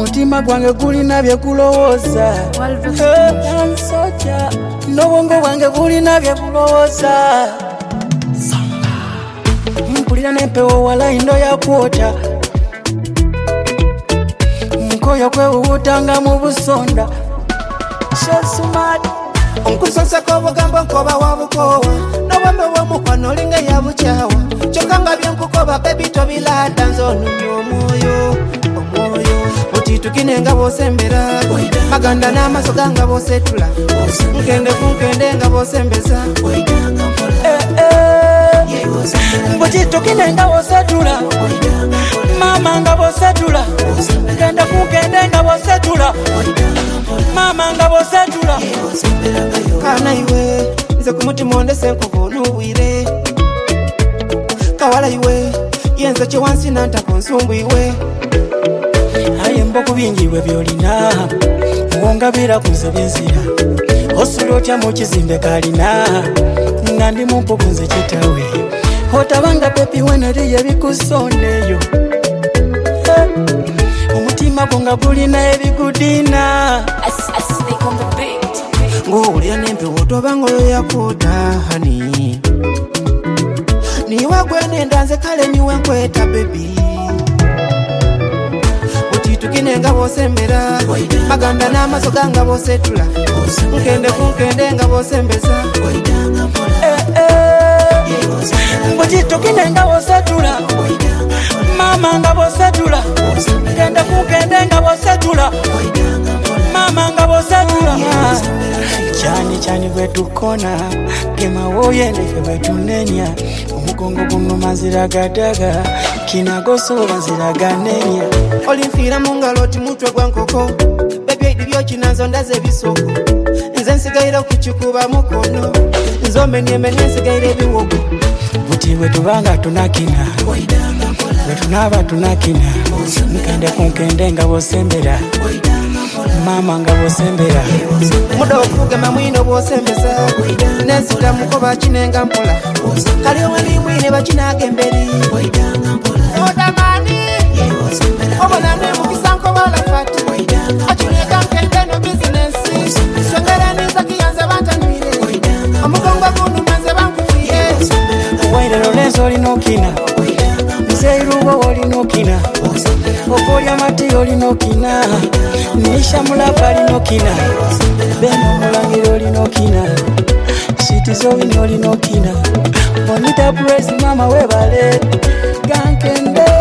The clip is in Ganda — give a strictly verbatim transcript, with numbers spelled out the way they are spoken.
Omutima gwange gulina bye kulowooza. Soja n'obwongo bwange bulina bye bulowooza. Mpulira n'empewo wala indo ya kwota. Nkoyo kwewuutanga mu busonda. So smart. Nkusosa ko bugambo nkoba wabukowa. N'obwembe bw'omukwano olinga yabukyawa. Kyokka nga byenkukoba baby tobilata nz'onumya omwoyo. Omwoyo oti tukine nga bw'osembera. Maganda n'amaaso ganga bw'osetula. Nkende ku nkende nga bw'osembeza. Oti tukine nga bw'osetula. Mama nga bw'osetula. Nkende ku nkende nga bw'osetula. Mama nga bw'osetula. Kana iwe nze ku mutima ondese enkovu n'obwire. Kawala iwe yenze kye wansi nantako nsumbu iwe. Aye mboko bingi bwe byolina muwongabira ku nze byenzira. Osula otya mu kizimbe kalina nga ndi mu mpuku nze kitawe. Otabanga pepi weneriye bikusondeyo. Omutima gwo nga gulina ebigudina. Ng'owulira n'empewo tobanga oyo yakwota hani. Niwe gwenenda nze kale niwe nkweta baby. Oti tukine nga bw'osembera. Maganda n'amaaso ganga bw'osetula. Nkende ku nkende nga bw'osembeza. Oti tukine nga bw'osetula. Mama nga bw'osetula. Nkende ku nkende nga bw'osetula. Mama nga bw'osetula. Chani chani bwetukona gema woye nefe bwetunenya. Omugongo guno maziragadaga kinagosoba ziraganenya. Olinfiira mu ngalo oti mutwe gwa nkoko. Baby idi byokinazo ndaze ebisoko. Nze nsigaire okukikuba mukono. Nze omenyemenye nsigaire ebiwogo. Buti bwe tubanga tunakina bwe tunaba tunakina. Nkende ku nkende nga bw'osembera. Mama nga bw'osembera. Muda okugema mwino bw'osembeza. Nensita mukoba kinenga mpola. Kali wali mwine bakinaga emberi. Odamani obona ne mukisanko bala fati. Achinyeka nkende no business. Swengera niza kiyanze bantanwire. Omugongo guno manze bankufire. Waire Lorenzo olinokina. Mzeirubo olinokina. Okolya mati olinokina. Nisha mulapa olinokina. Beno mulangiro olinokina. Shitizo wini olinokina. Bonita praise mama webale. Gankende